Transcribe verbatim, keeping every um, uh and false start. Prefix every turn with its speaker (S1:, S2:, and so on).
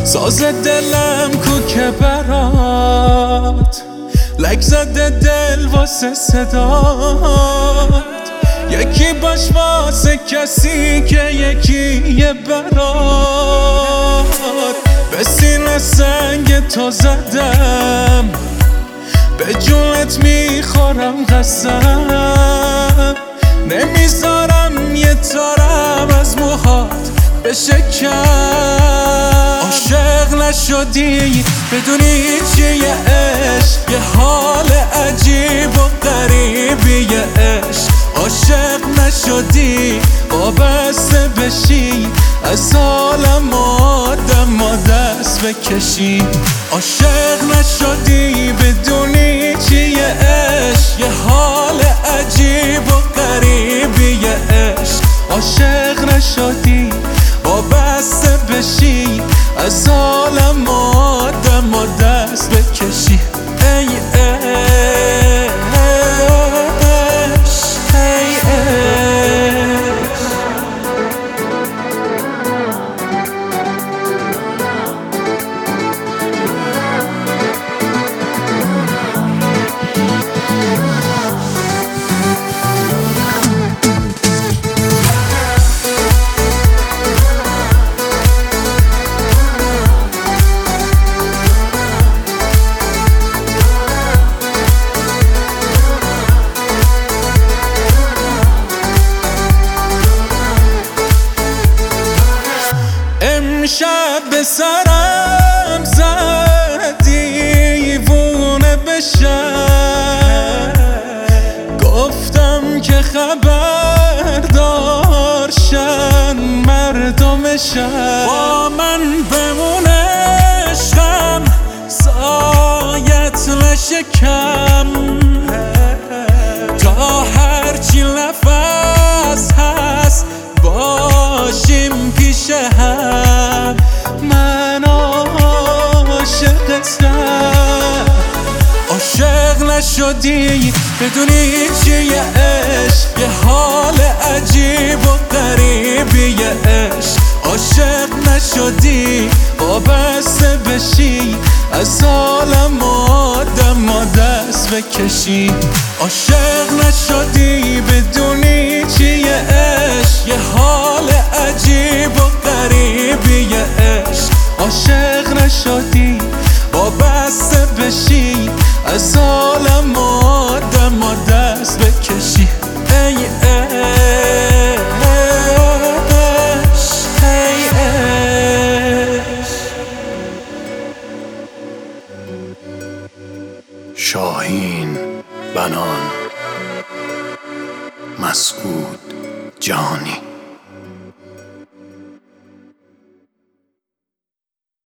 S1: ساز دلم کو که برات لک زده دل واسه صدات، یکی باش واسه کسی که یکی یه برات. به سینه سنگ تو زدم، به جونت میخورم قسم، نمیذارم یه تارم از موهات بشه کم. عاشق نشدی بدونی چیه عشق، یه حال عجیب و غریبیه عشق. عاشق نشدی وابسته بشی، از عالم آدم و دست بکشی. عاشق نشدی بدونی چیه عشق، یه حال عجیب و غریبیه عشق. عاشق نشدی وابسته بشی، از عالم آدم و دست بکشی. ای امشب به سرم زد دیوونه بشم، گفتم که خبردار شن مردمشم. با من بمونه عشقم، سایت نشه کم، تا هرچی نفس هست باشیم پیش هم. من عاشقتم. عاشق نشدی بدونی چیه عشق، یه حال عجیب و غریبیه عشق. عاشق نشدی وابسته بشی، از عالم آدم و دست بکشی. عاشق نشدی بدونی چیه عشق، یه حال عجیب و غریبیه عشق. عاشق نشدی وابسته بشی، از عالم آدم و دست بکشی. ای عشق، ای عشق.
S2: شاهین بنان، مسعود جهانی.